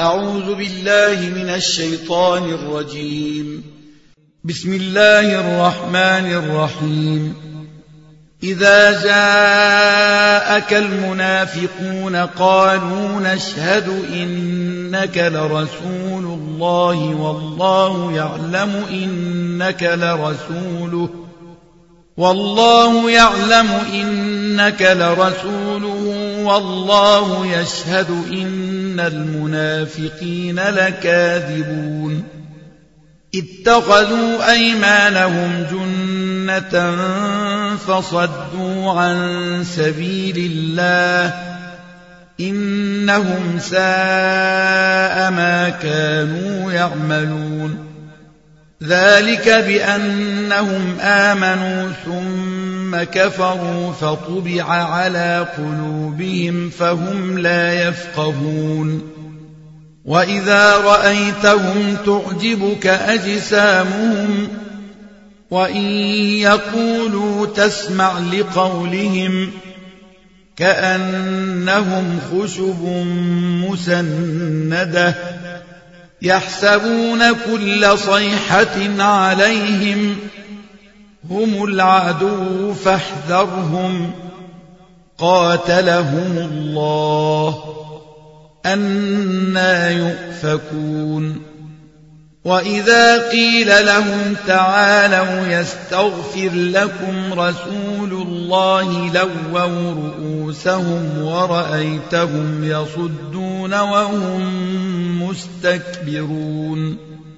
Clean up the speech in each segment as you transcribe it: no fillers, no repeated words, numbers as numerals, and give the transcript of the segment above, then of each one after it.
أعوذ بالله من الشيطان الرجيم. بسم الله الرحمن الرحيم. إذا جاءك المنافقون قالوا نشهد إنك لرسول الله والله يعلم إنك لرسوله والله يشهد إن المنافقين لكاذبون. اتخذوا أيمانهم جنة فصدوا عن سبيل الله إنهم ساء ما كانوا يعملون. ذلك بأنهم آمنوا ثم كفروا فطبع على قلوبهم فهم لا يفقهون. وإذا رأيتهم تعجبك أجسامهم وإن يقولوا تسمع لقولهم كأنهم خشب مسندة يحسبون كل صيحة عليهم هم العدو فاحذرهم قاتلهم الله أنى يؤفكون. وإذا قيل لهم تعالوا يستغفر لكم رسول الله لووا رؤوسهم ورأيتهم يصدون وهم مستكبرون.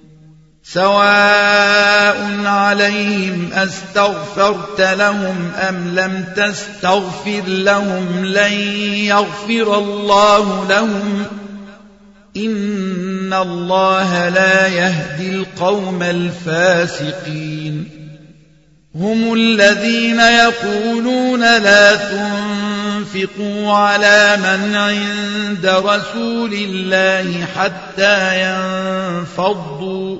سواء عليهم أستغفرت لهم أم لم تستغفر لهم لن يغفر الله لهم إن الله لا يهدي القوم الفاسقين. هم الذين يقولون لا تنفقوا على من عند رسول الله حتى ينفضوا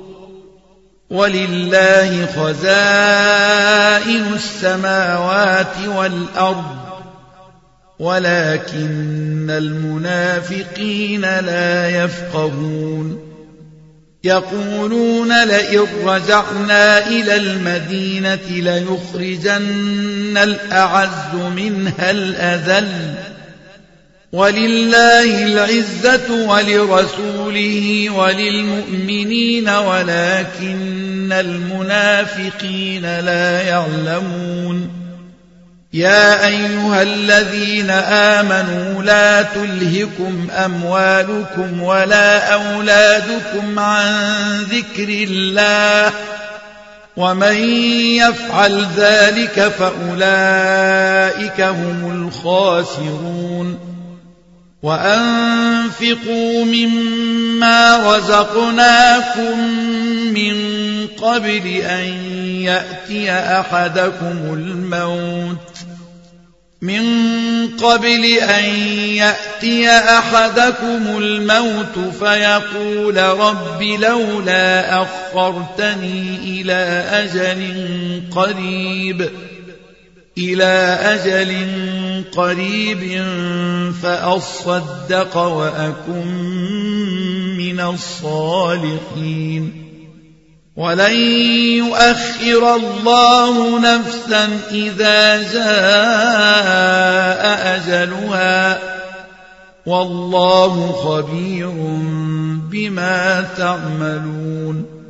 ولله خزائن السماوات والأرض ولكن المنافقين لا يفقهون. يقولون لئن رجعنا إلى المدينة ليخرجن الأعز منها الأذل ولله العزة ولرسوله وللمؤمنين ولكن المنافقين لا يعلمون. يا أيها الذين آمنوا لا تلهكم أموالكم ولا أولادكم عن ذكر الله ومن يفعل ذلك فأولئك هم الخاسرون. وأنفقوا مما رزقناكم من قبل أن يأتي أحدكم الموت فيقول رب لولا أخرتني إلى أجل قريب فأصدق وأكن من الصالحين. ولن يؤخر الله نفسا إذا جاء أجلها والله خبير بما تعملون.